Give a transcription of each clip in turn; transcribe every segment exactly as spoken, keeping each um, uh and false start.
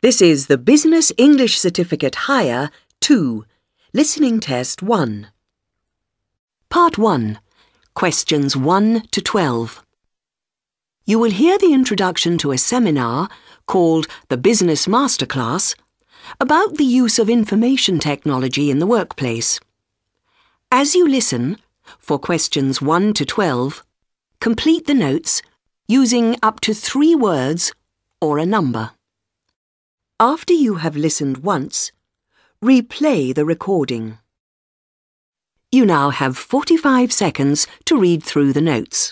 This is the Business English Certificate Higher two, Listening Test one. Part one, Questions one to twelve. You will hear the introduction to a seminar called the Business Masterclass about the use of information technology in the workplace. As you listen, for questions one to twelve, complete the notes using up to three words or a number. After you have listened once, replay the recording. You now have forty-five seconds to read through the notes.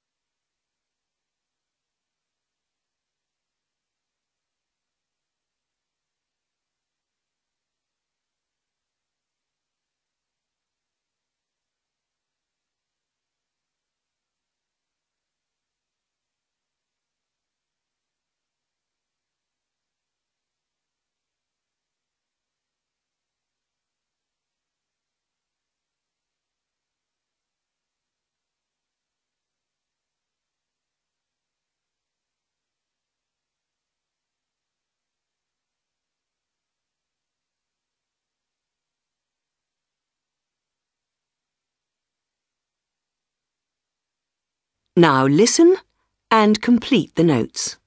Now listen and complete the notes.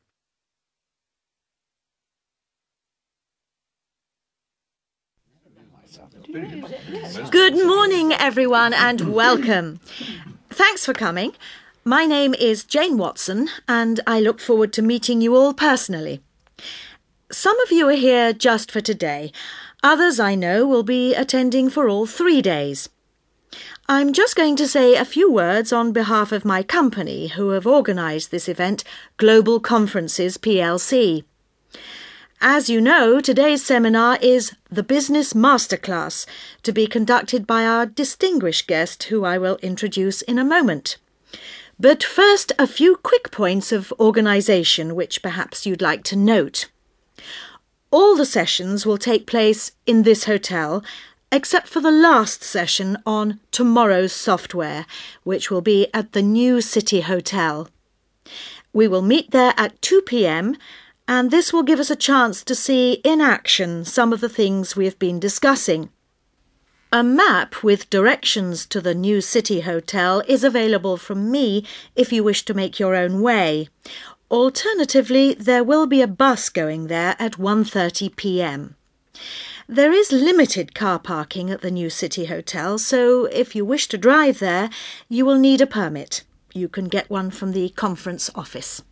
Good morning, everyone, and welcome. Thanks for coming. My name is Jane Watson, and I look forward to meeting you all personally. Some of you are here just for today. Others, I know, will be attending for all three days. I'm just going to say a few words on behalf of my company, who have organised this event, Global Conferences P L C. As you know, today's seminar is the Business Masterclass, to be conducted by our distinguished guest, who I will introduce in a moment. But first, a few quick points of organisation which perhaps you'd like to note. All the sessions will take place in this hotel, except for the last session on tomorrow's software, which will be at the New City Hotel. We will meet there at two p m, and this will give us a chance to see in action some of the things we have been discussing. A map with directions to the New City Hotel is available from me if you wish to make your own way. Alternatively, there will be a bus going there at one thirty p m. There is limited car parking at the New City Hotel, so if you wish to drive there, you will need a permit. You can get one from the conference office.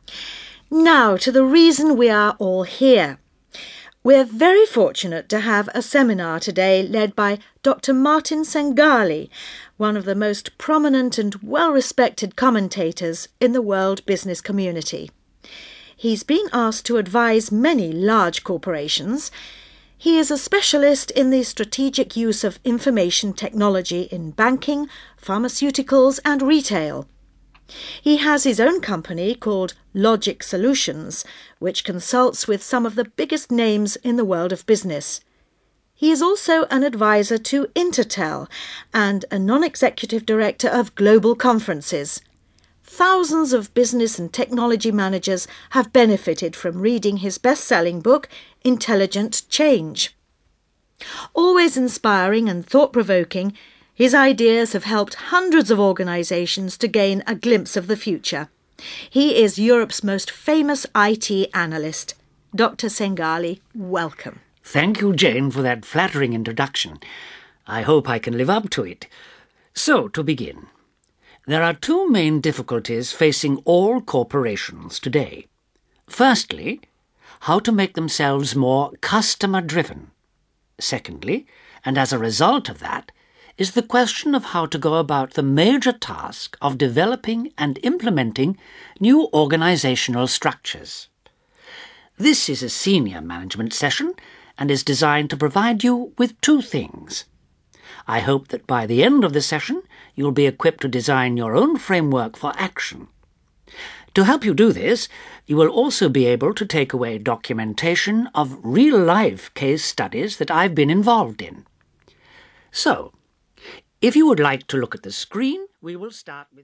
Now to the reason we are all here. We're very fortunate to have a seminar today led by Doctor Martin Sengali, one of the most prominent and well-respected commentators in the world business community. He's been asked to advise many large corporations. He is a specialist in the strategic use of information technology in banking, pharmaceuticals and retail. He has his own company called Logic Solutions, which consults with some of the biggest names in the world of business. He is also an advisor to Intertel and a non-executive director of Global Conferences. Thousands of business and technology managers have benefited from reading his best-selling book, Intelligent Change. Always inspiring and thought-provoking, his ideas have helped hundreds of organisations to gain a glimpse of the future. He is Europe's most famous I T analyst. Doctor Sengali, welcome. Thank you, Jane, for that flattering introduction. I hope I can live up to it. So, to begin, there are two main difficulties facing all corporations today. Firstly, how to make themselves more customer-driven. Secondly, and as a result of that, is the question of how to go about the major task of developing and implementing new organisational structures. This is a senior management session and is designed to provide you with two things. I hope that by the end of the session you'll be equipped to design your own framework for action. To help you do this, you will also be able to take away documentation of real-life case studies that I've been involved in. So, if you would like to look at the screen, we will start with...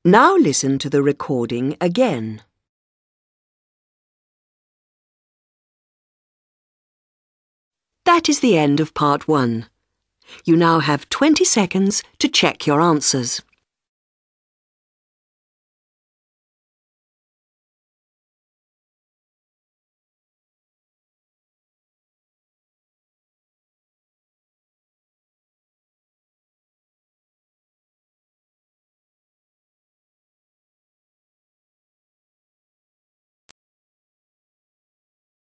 Now listen to the recording again. That is the end of part one. You now have twenty seconds to check your answers.